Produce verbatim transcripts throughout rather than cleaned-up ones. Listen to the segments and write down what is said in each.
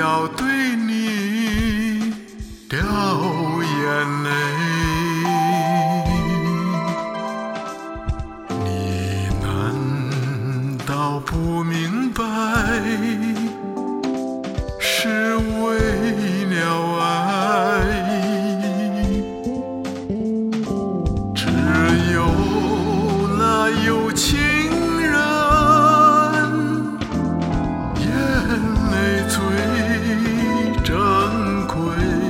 要对你掉眼泪。你难道不明白，是为了爱，只有那有情人眼泪最珍贵，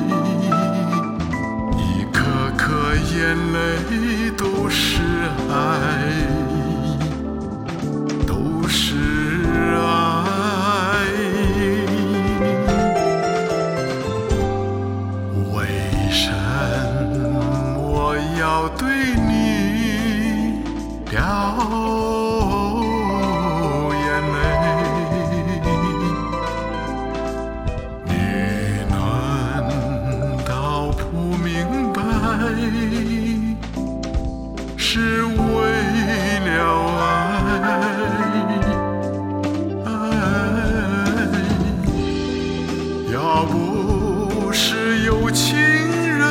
一颗颗眼泪都是爱，都是爱。为什么要对你掉眼泪？你难道不明白，是为了爱？要不是有情人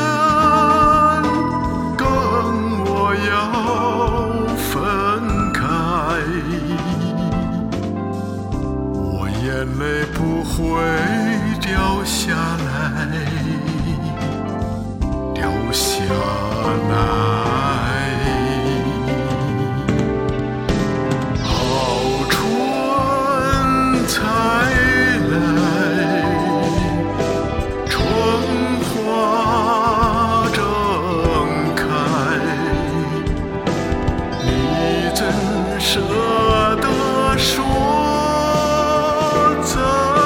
跟我要分开，我眼泪不会掉下来，掉下来。好春才来，春花正开，你怎舍得说再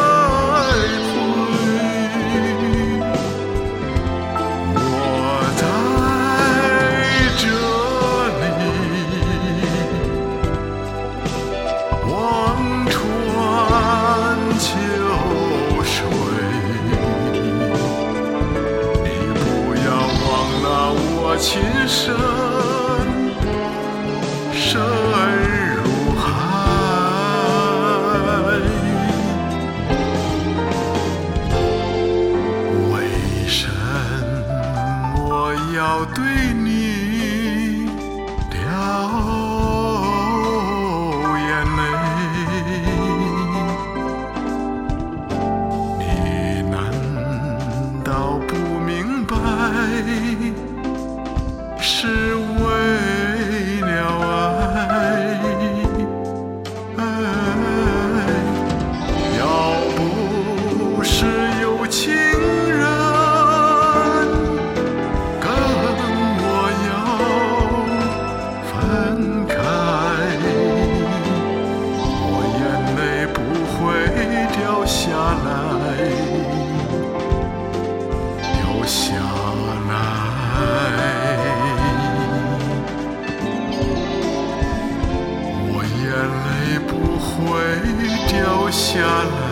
会？我在这里望穿秋水，你不要忘了我情深深如海。为什么要对你掉眼泪？你难道不明白，是为了爱？要不是有情人跟我要分开，我眼泪不会掉下来，掉下来。我眼泪不会掉下来。